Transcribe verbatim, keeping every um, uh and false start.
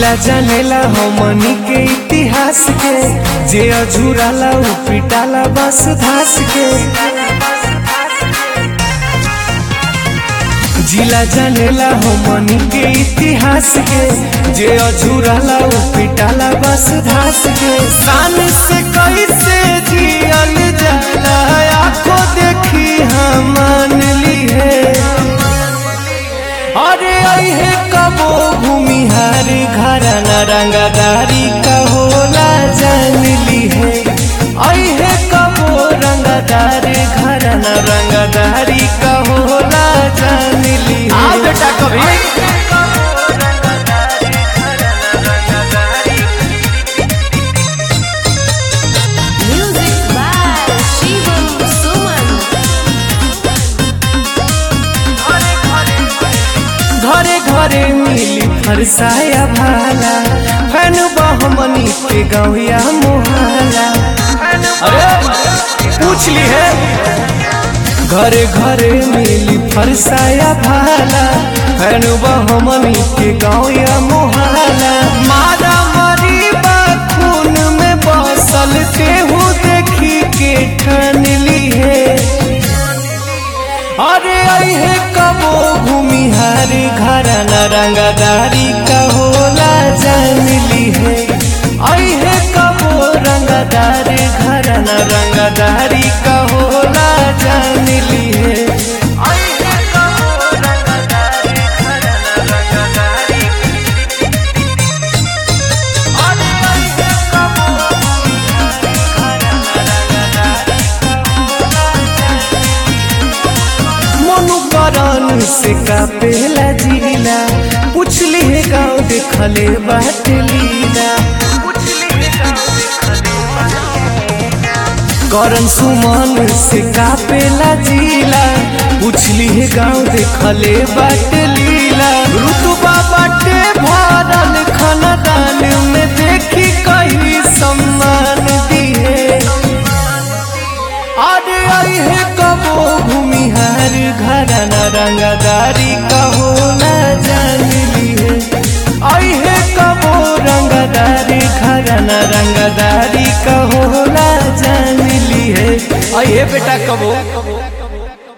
जिला जानेला हमनी के इतिहास के, जे अझुराला उ पिटाला बस धास के। जिला जानेला हमनी के इतिहास के, जे अझुराला उ पिटाला बस धास के। शान से कैसे जियल जाला आँखों देखी हम मान ली है। अरे अहे कबो भूमिहार घराना रंगदारी का होला जान ली है। अहे कबो रंगदार घराना रंगदारी का होला जान ली है। आ बेटा कभी घरे घरे मिली फरसाया भाला, फैन बहमनी के गौया मोहाला। अरे पूछ ली है। घरे घरे मिली फरसाया भाला, फैन बहमनी के गौया मोहाला। मारा मरी बा खून में बसल केहू देखी के ठान ली है। अरे अहे कबो भूमिहार घराना रंगदारी का होला जान ली है। अहे कबो रंगदार घराना रंगदारी का होला जान ली है। अहे कबो रंगदार घराना रंगदारी, अरे अहे कबो भूमिहार घराना रंगदारी का होला जान ली है। मनुकरण से का पहला जिला, पुछली है गाँव देखले बात लीला। करण सुमन से का पहला जिला, पुछली है गाँव देखले बात लीला। रुतबा बाटे भरल खानदान में देखी कहीं सम्मान दिए। अरे अहे कबो भूमिहार घराना रंगदारी का होला जान ली है। अहे कबो रंगदारी घराना रंगदारी का होला जान ली है। अये बेटा कबो